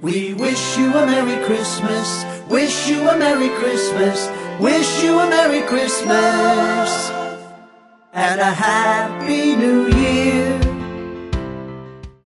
We wish you a Merry Christmas, wish you a Merry Christmas, wish you a Merry Christmas, and a Happy New Year.